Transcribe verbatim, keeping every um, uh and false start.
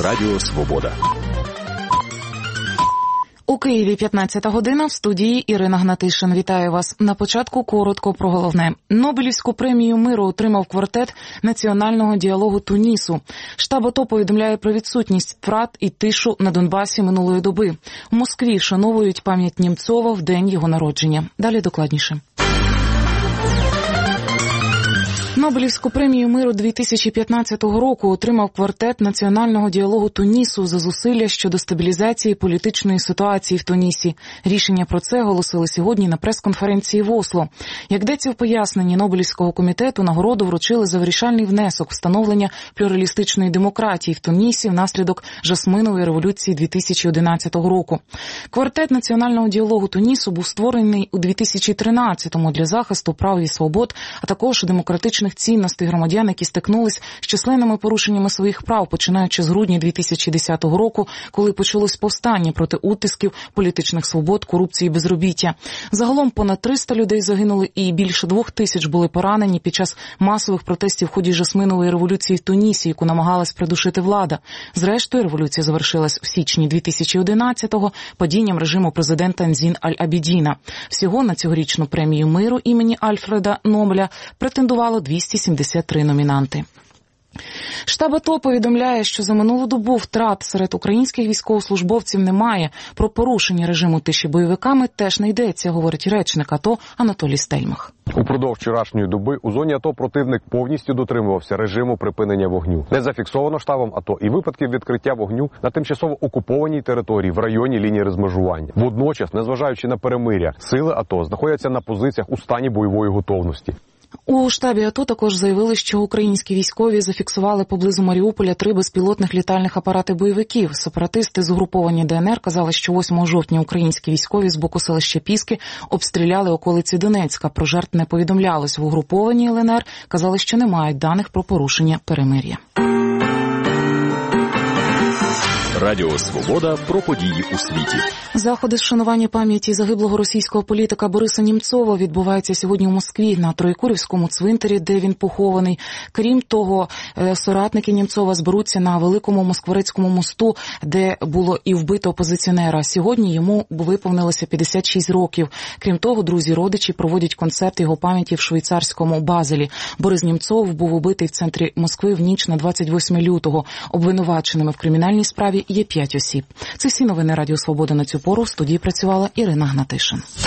Радіо Свобода. У Києві п'ятнадцята година, в студії Ірина Гнатишин. Вітаю вас. На початку коротко про головне. Нобелівську премію миру отримав квартет національного діалогу Тунісу. Штаб АТО повідомляє про відсутність втрат і тишу на Донбасі минулої доби. У Москві вшановують пам'ять Нємцова в день його народження. Далі докладніше. Нобелівську премію миру дві тисячі п'ятнадцятого року отримав квартет національного діалогу Тунісу за зусилля щодо стабілізації політичної ситуації в Тунісі. Рішення про це оголосили сьогодні на прес-конференції в Осло. Як йдеться в поясненні Нобелівського комітету, нагороду вручили за вирішальний внесок встановлення плюралістичної демократії в Тунісі внаслідок Жасминової революції дві тисячі одинадцятого року. Квартет національного діалогу Тунісу був створений у дві тисячі тринадцятому для захисту прав і свобод, а також демократичних цінностей громадян, які стикнулись з численними порушеннями своїх прав, починаючи з грудня дві тисячі десятого року, коли почалось повстання проти утисків, політичних свобод, корупції і безробіття. Загалом понад триста людей загинули і більше двох тисяч були поранені під час масових протестів в ході Жасминової революції в Тунісі, яку намагалась придушити влада. Зрештою, революція завершилась в січні дві тисячі одинадцятого падінням режиму президента Нзін Аль-Абідіна. Всього на цьогорічну премію миру імені Альфреда Нобеля претендувало двісті сімдесят три номінанти. Штаб АТО повідомляє, що за минулу добу втрат серед українських військовослужбовців немає. Про порушення режиму тиші бойовиками теж не йдеться, говорить речник АТО Анатолій Стельмах. Упродовж вчорашньої доби у зоні АТО противник повністю дотримувався режиму припинення вогню. Не зафіксовано штабом АТО і випадків відкриття вогню на тимчасово окупованій території в районі лінії розмежування. Водночас, незважаючи на перемир'я, сили АТО знаходяться на позиціях у стані бойової готовності. У штабі АТО також заявили, що українські військові зафіксували поблизу Маріуполя три безпілотних літальних апарати бойовиків. Сепаратисти з угруповання ДНР казали, що восьмого жовтня українські військові з боку селища Піски обстріляли околиці Донецька. Про жертв не повідомлялось. В угрупованні ЛНР казали, що не мають даних про порушення перемир'я. Радіо Свобода про події у світі. Заходи з вшанування пам'яті загиблого російського політика Бориса Нємцова відбуваються сьогодні у Москві на Троєкурівському цвинтарі, де він похований. Крім того, соратники Нємцова зберуться на Великому Москворецькому мосту, де було і вбито опозиціонера. Сьогодні йому виповнилося п'ятдесят шість років. Крім того, друзі-родичі проводять концерт його пам'яті в швейцарському Базелі. Борис Нємцов був убитий в центрі Москви в ніч на двадцять восьме лютого. Обвинуваченими в кримінальній справі є п'ять осіб. Це всі новини Радіо Свобода на цю пору. В студії працювала Ірина Гнатишин.